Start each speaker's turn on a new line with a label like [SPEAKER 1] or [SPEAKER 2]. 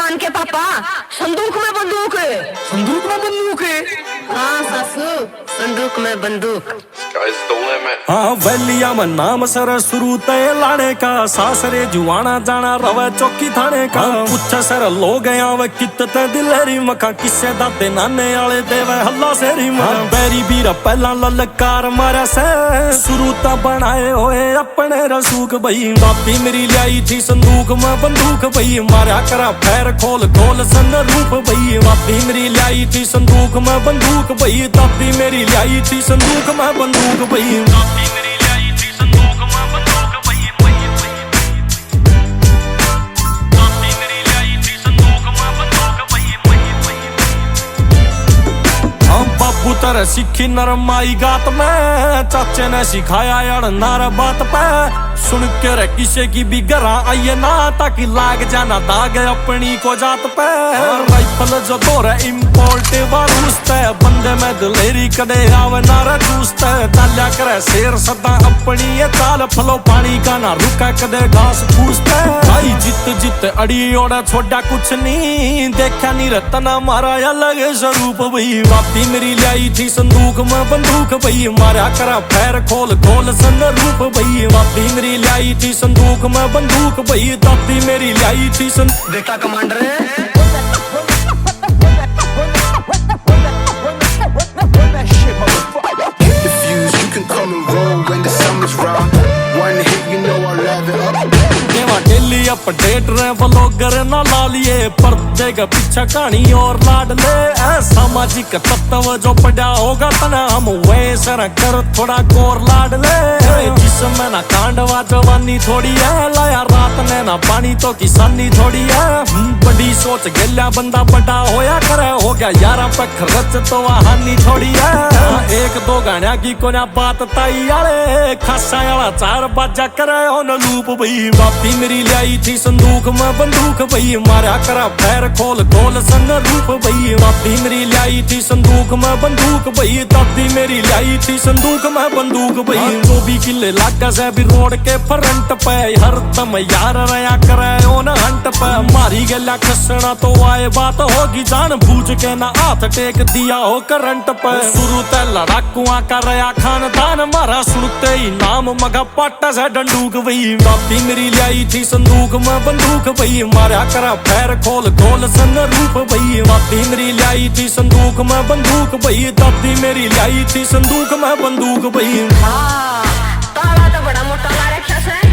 [SPEAKER 1] मान के पापा, संदूक में बंदूक है।
[SPEAKER 2] संदूक में बंदूक है?
[SPEAKER 1] हाँ सासू, संदूक में बंदूक।
[SPEAKER 3] हाँ वैलिया में नाम सर शुरू तय लाने का, सासरे जुआना जाना रवे चौकी थाने का। पूछे सर लोग आवे कितने दिलेरी मखा, किसे दाते नाने आले देवे हल्ला सेरी मखा। बैरी बीरा पहला ललकार मारा से, शुरू ता बनाए होए अपने रसूख भई। बापी मेरी लाई थी संदूक में बंदूक भई, मारा करा पैर खोल खोल सन रूप भई। बापी मेरी लाई थी संदूक में बंदूक भई, दादी मेरी लाई थी संदूक में बंदूक भई। दादी मेरी लाई थी संदूक में बंदूक भई, दादी मेरी लाई थी संदूक में बंदूक भई। हम बाबू तरह सीखी नरमाई गात में, चाचे ने सिखाया यार नार बात पे। सुन के रे किसे की भी गरा आइए ना, ताकि लाग जाना दाग अपनी को जात पे। राइफल जो दौरे इम्पोर्ट वारूसते, बंदे में दिलेरी कदे आवे नारा चूसते। ताल्या करे शेर सदा अपनी ये चाल, फलो पानी का ना रुका कदे घास फूसते। भाई जित जित अड़ी ओड़ा छोड़ा कुछ नहीं, देखा नहीं रतना मारा अलग स्वरूप भई। वापी मेरी लाई थी संदूक में बंदूक भई, मारा करा पैर खोल खोल सन रूप भई। वापी मेरी लाई थी संदूक में बंदूक भई, दादी मेरी लाई थी
[SPEAKER 2] बेटा कमांडर है।
[SPEAKER 3] डेली अपडेट रहे व्लॉगर ना ला लिए, पर्दे के पीछे कहानी और लाड ले। सामाजिक तत्व जो पड़ा होगा तना, हम वैसे न कर थोड़ा गौर लाड ले। जिसमें ना कांडवा जवानी थोड़ी है, लाया रात ने ना पानी तो किसानी थोड़ी है। बड़ी सोच गेल्या बंदा बड़ा होया करे, हो गया यारा पे खर्च तो हानि थोड़ी है। एक दो गाना की कोना बात ताई आले, खासा वाला चार बाजा करे on लूप भई। बापी मेरी लाई थी संदूक में बंदूक भई, मारा करा पैर खोल खोल सन रूप भई। बापी मेरी लाई थी संदूक में बंदूक भई, दादी मेरी लाई थी संदूक में बंदूक भई। 24 किले लागा से भी रोड के फ्रंट पे, हर दम यार रया करे ओन हंट पे। मारी गला खसना तो आए बात होगी, जान बूझ के ना हाथ टेक दिया हो करंट पे। शुरू ते लड़ाकुआ का रया खानदान, मारा सुनते ही नाम मगा पाटा से डंडूक भई। बापी मेरी लाई थी संदूक में बंदूक भई, मारा करा पैर खोल खोल सन रूप भई। बापी मेरी लाई थी संदूक में बंदूक भई, दादी मेरी लाई थी संदूक में बंदूक भई।
[SPEAKER 1] हाँ, ताला तो बड़ा मोटा ला रखा है।